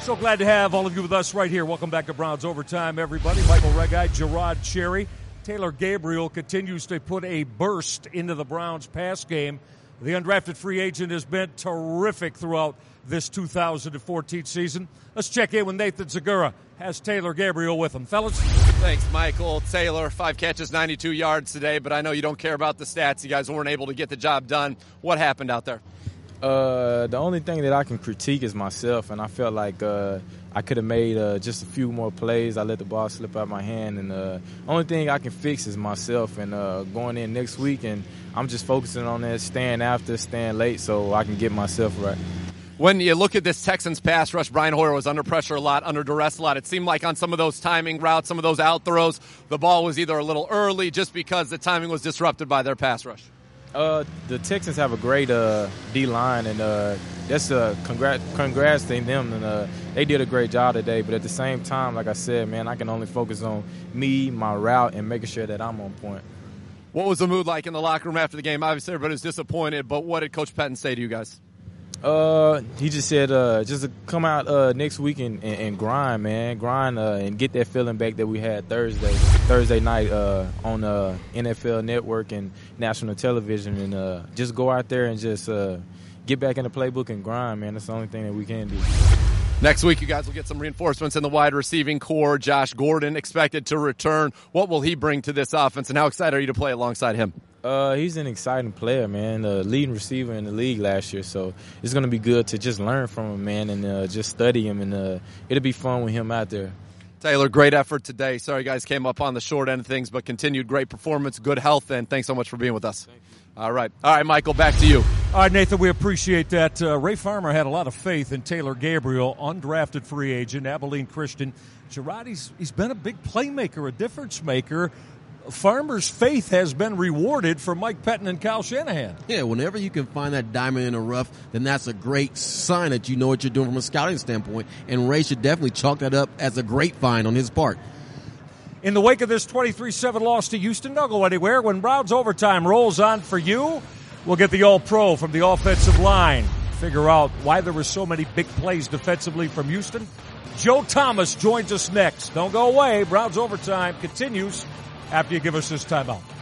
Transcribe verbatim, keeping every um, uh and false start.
So glad to have all of you with us right here. Welcome back to Browns Overtime, everybody. Michael Reghi, Gerard Cherry. Taylor Gabriel continues to put a burst into the Browns pass game. The undrafted free agent has been terrific throughout this two thousand fourteen season. Let's check in with Nathan Zegura. Has Taylor Gabriel with him. Fellas? Thanks, Michael. Taylor, five catches, ninety-two yards today, but I know you don't care about the stats. You guys weren't able to get the job done. What happened out there? Uh, the only thing that I can critique is myself, and I felt like uh, I could have made uh, just a few more plays. I let the ball slip out of my hand, and the uh, only thing I can fix is myself. And uh, going in next week, and I'm just focusing on that, staying after, staying late, so I can get myself right. When you look at this Texans pass rush, Brian Hoyer was under pressure a lot, under duress a lot. It seemed like on some of those timing routes, some of those out throws, the ball was either a little early just because the timing was disrupted by their pass rush. Uh, the Texans have a great uh, D-line, and uh, that's uh, congrats, congrats to them. And uh, they did a great job today. But at the same time, like I said, man, I can only focus on me, my route, and making sure that I'm on point. What was the mood like in the locker room after the game? Obviously, everybody was disappointed, but what did Coach Pettine say to you guys? Uh, he just said uh, just to come out uh, next week and, and, and grind, man, grind uh, and get that feeling back that we had Thursday, Thursday night uh, on uh, N F L Network and national television, and uh, just go out there and just uh, get back in the playbook and grind, man. That's the only thing that we can do. Next week, you guys will get some reinforcements in the wide receiving core. Josh Gordon expected to return. What will he bring to this offense, and how excited are you to play alongside him? Uh, he's an exciting player, man, uh, leading receiver in the league last year. So it's going to be good to just learn from him, man, and uh, just study him. And uh, it'll be fun with him out there. Taylor, great effort today. Sorry you guys came up on the short end of things, but continued great performance, good health, and thanks so much for being with us. All right. All right, Michael, back to you. All right, Nathan, we appreciate that. Uh, Ray Farmer had a lot of faith in Taylor Gabriel, undrafted free agent, Abilene Christian. Gerard, he's, he's been a big playmaker, a difference maker. Farmer's faith has been rewarded for Mike Pettine and Kyle Shanahan. Yeah, whenever you can find that diamond in the rough, then that's a great sign that you know what you're doing from a scouting standpoint. And Ray should definitely chalk that up as a great find on his part. In the wake of this twenty-three seven loss to Houston, don't go anywhere. When Browns Overtime rolls on for you, we'll get the All-Pro from the offensive line. Figure out why there were so many big plays defensively from Houston. Joe Thomas joins us next. Don't go away. Browns Overtime continues after you give us this timeout.